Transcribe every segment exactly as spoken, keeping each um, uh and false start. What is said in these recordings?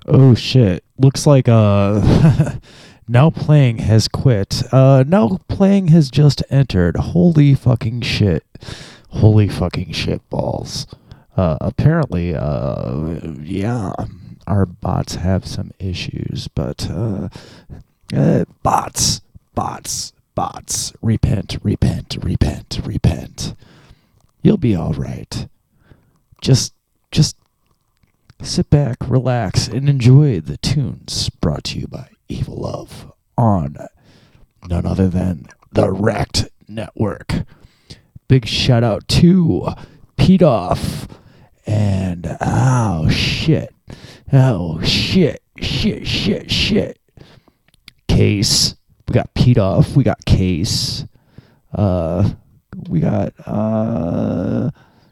Oh shit. Looks like uh Now Playing has quit. Uh Now Playing has just entered. Holy fucking shit. Holy fucking shit balls. Uh apparently uh yeah, our bots have some issues, but uh, uh bots, bots, bots. Repent, repent, repent, repent. You'll be all right. Just just sit back, relax, and enjoy the tunes brought to you by Evil Love on none other than the Wrecked Network. Big shout out to Pete Off and oh shit, oh shit, shit, shit, shit. Case. We got Pete Off. We got Case. Uh, we got uh.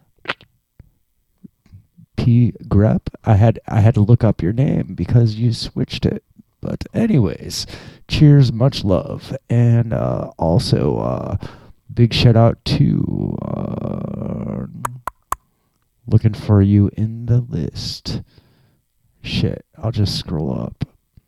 P Grep. I had I had to look up your name because you switched it. But anyways, cheers, much love, and uh, also uh, big shout out to uh, looking for you in the list. Shit, I'll just scroll up.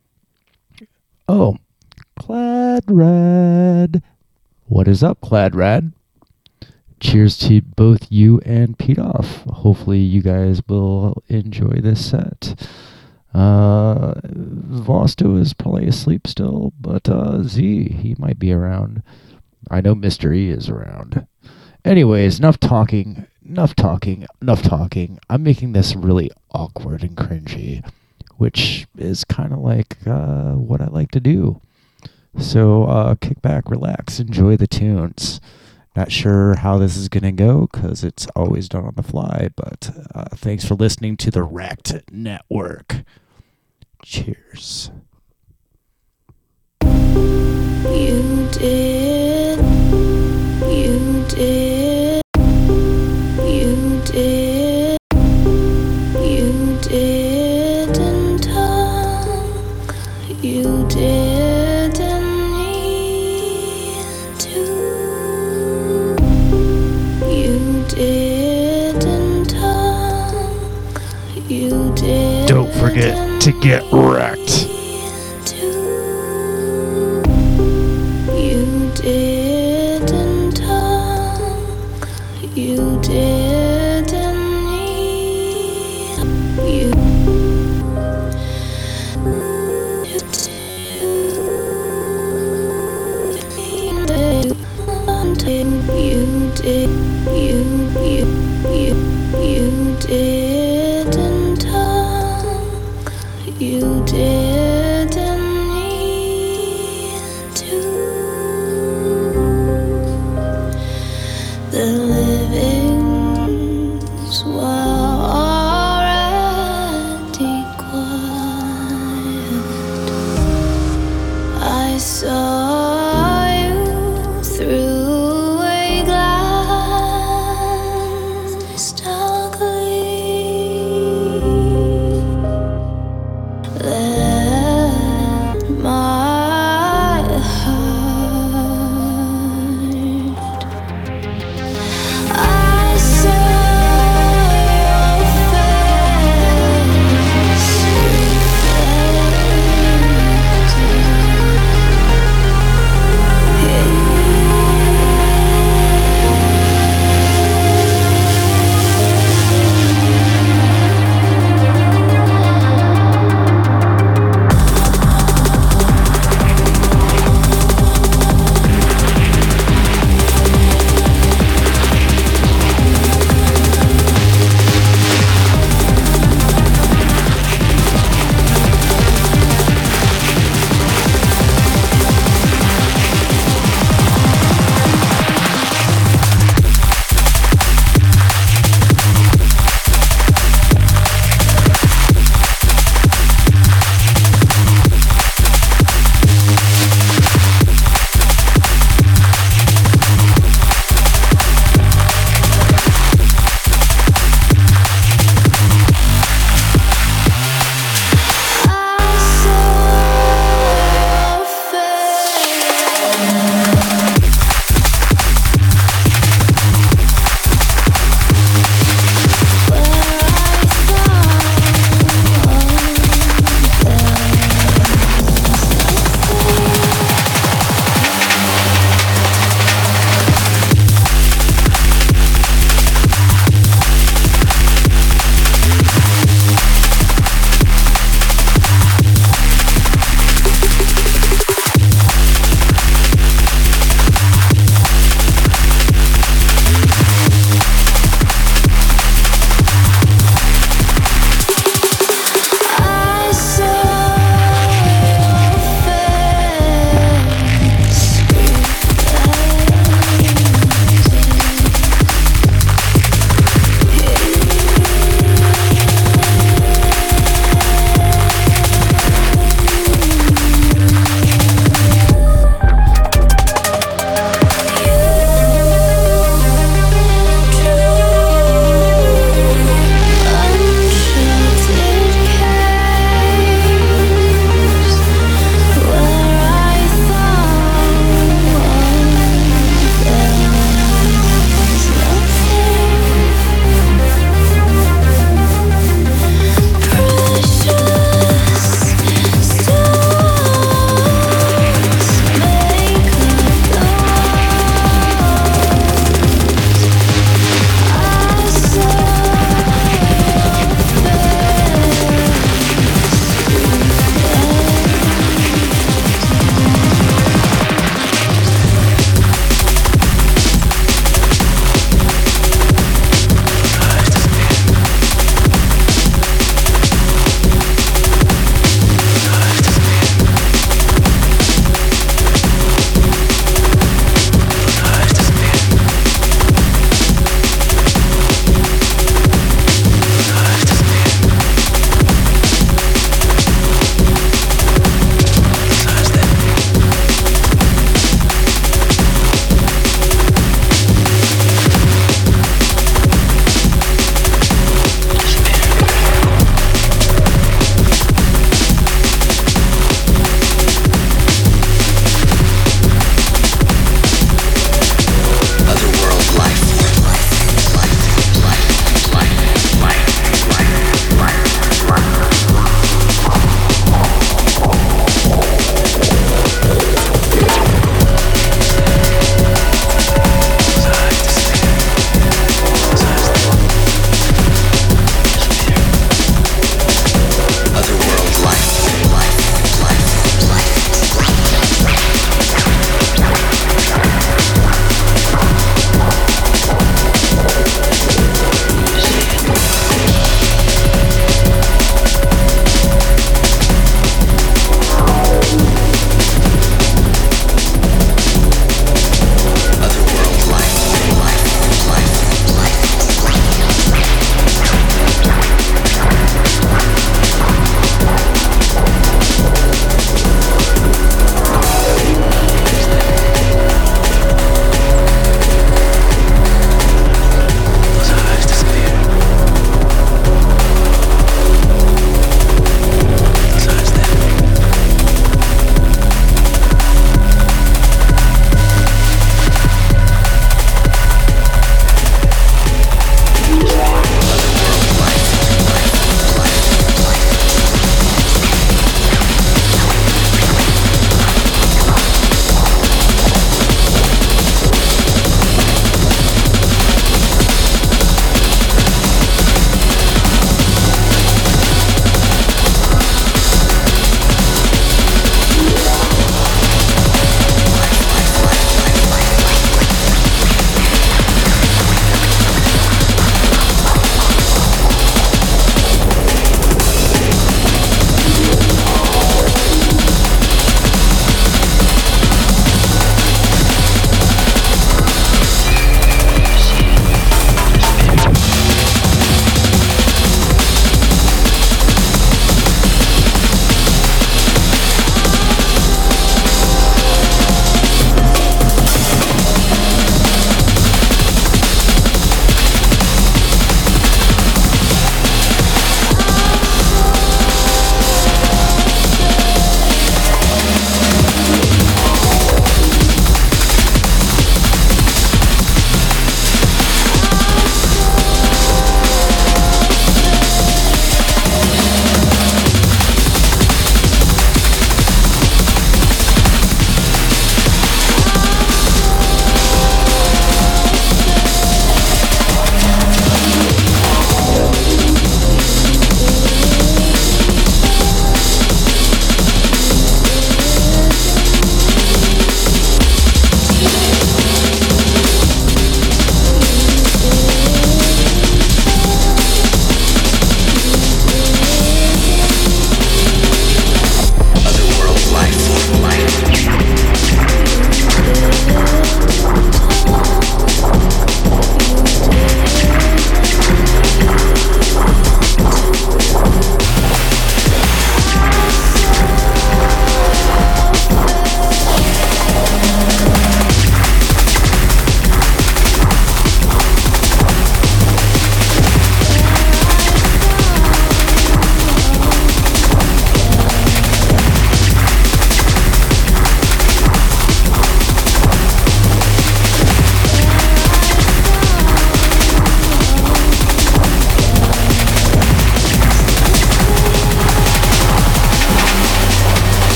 Oh, Cladrad. What is up, Cladrad? Cheers to both you and Pete Off. Hopefully you guys will enjoy this set. Uh, Vosto is probably asleep still, but uh, Z, he might be around. I know Mister E is around. Anyways, enough talking, enough talking, enough talking. I'm making this really awkward and cringy, which is kind of like uh, what I like to do. So uh, kick back, relax, enjoy the tunes. Not sure how this is going to go because it's always done on the fly, but uh, thanks for listening to the Wrecked Network. Cheers. You did, you did, you did, you didn't talk, you didn't need to, you didn't talk, you didn't. Don't forget to get wrecked.